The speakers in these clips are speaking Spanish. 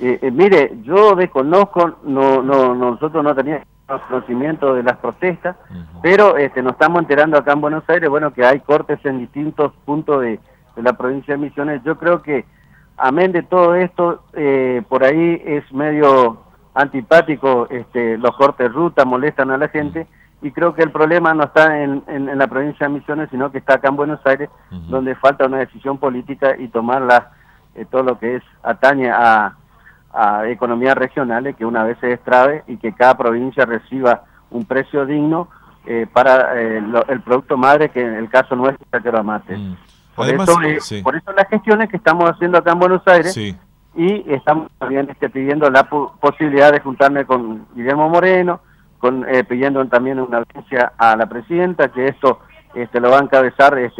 Mire, yo desconozco, nosotros no teníamos conocimiento de las protestas, pero nos estamos enterando acá en Buenos Aires, bueno, que hay cortes en distintos puntos de la provincia de Misiones. Yo creo que, amén de todo esto, por ahí es medio antipático los cortes de ruta, molestan a la gente, y creo que el problema no está en la provincia de Misiones, sino que está acá en Buenos Aires, donde falta una decisión política y tomar todo lo que atañe a economías regionales, que una vez se destrabe y que cada provincia reciba un precio digno para el producto madre, que en el caso nuestro es yerba mate. Además, por eso las gestiones que estamos haciendo acá en Buenos Aires, y estamos también pidiendo la posibilidad de juntarme con Guillermo Moreno, pidiendo también una audiencia a la presidenta, que esto lo va a encabezar el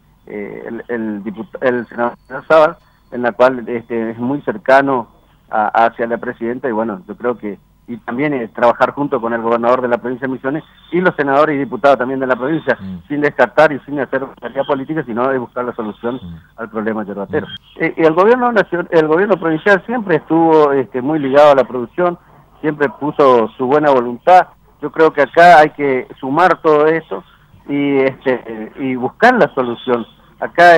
senador Sábal, en la cual es muy cercano hacia la presidenta, y bueno, yo creo que, y también trabajar junto con el gobernador de la provincia de Misiones y los senadores y diputados también de la provincia, sin descartar y sin hacer tarea política, sino de buscar la solución al problema yerbatero. El gobierno provincial siempre estuvo muy ligado a la producción, siempre puso su buena voluntad. Yo creo que acá hay que sumar todo eso y buscar la solución. Acá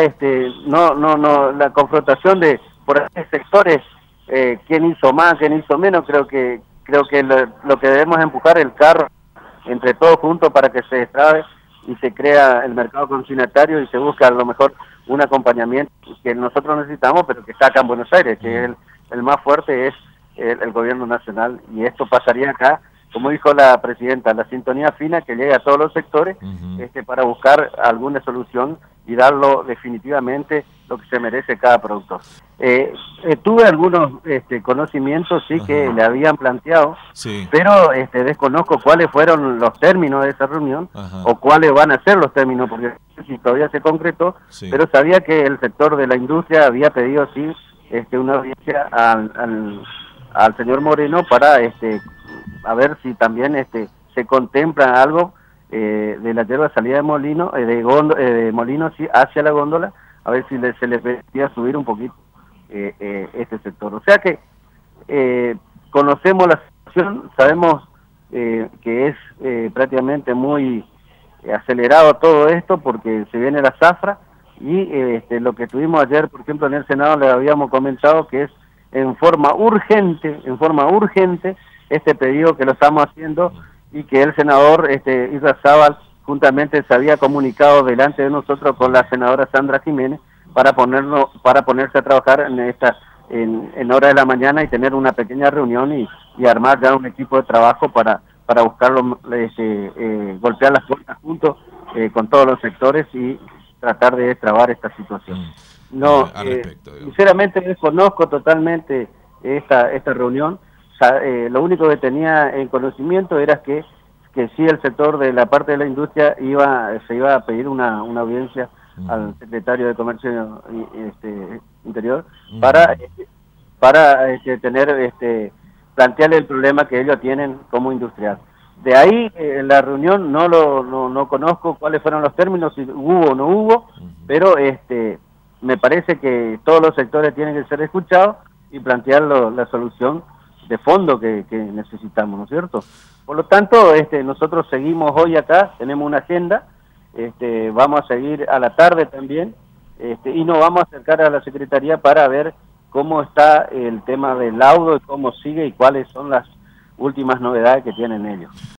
no la confrontación de por ahí sectores, quién hizo más, quién hizo menos, creo que lo que debemos es empujar el carro entre todos juntos para que se destrabe y se crea el mercado consignatario y se busca a lo mejor un acompañamiento que nosotros necesitamos, pero que está acá en Buenos Aires, que el más fuerte es el gobierno nacional, y esto pasaría acá, como dijo la presidenta, la sintonía fina que llegue a todos los sectores para buscar alguna solución y darlo definitivamente lo que se merece cada productor. Tuve algunos conocimientos, que le habían planteado, pero desconozco cuáles fueron los términos de esa reunión o cuáles van a ser los términos, porque si todavía se concretó, pero sabía que el sector de la industria había pedido una audiencia al señor Moreno para a ver si también se contempla algo de la yerba salida de molino, de molino hacia la góndola, a ver si se le pedía subir un poquito este sector. O sea que conocemos la situación, sabemos que es prácticamente muy acelerado todo esto porque se viene la zafra, y lo que tuvimos ayer, por ejemplo, en el Senado le habíamos comentado que es en forma urgente este pedido que lo estamos haciendo, y que el senador Irarrázaval juntamente se había comunicado delante de nosotros con la senadora Sandra Jiménez para ponerse a trabajar en hora de la mañana y tener una pequeña reunión y armar ya un equipo de trabajo para buscarlo, golpear las puertas juntos con todos los sectores y tratar de destrabar esta situación. Sinceramente desconozco totalmente esta reunión. Lo único que tenía en conocimiento era que sí, el sector de la parte de la industria se iba a pedir una audiencia al secretario de Comercio Interior para plantearle el problema que ellos tienen como industrial. De ahí, en la reunión no conozco cuáles fueron los términos, si hubo o no hubo, pero me parece que todos los sectores tienen que ser escuchados y plantear la solución de fondo que necesitamos, ¿no es cierto? Por lo tanto, nosotros seguimos hoy acá, tenemos una agenda, vamos a seguir a la tarde también, y nos vamos a acercar a la Secretaría para ver cómo está el tema del laudo y cómo sigue y cuáles son las últimas novedades que tienen ellos.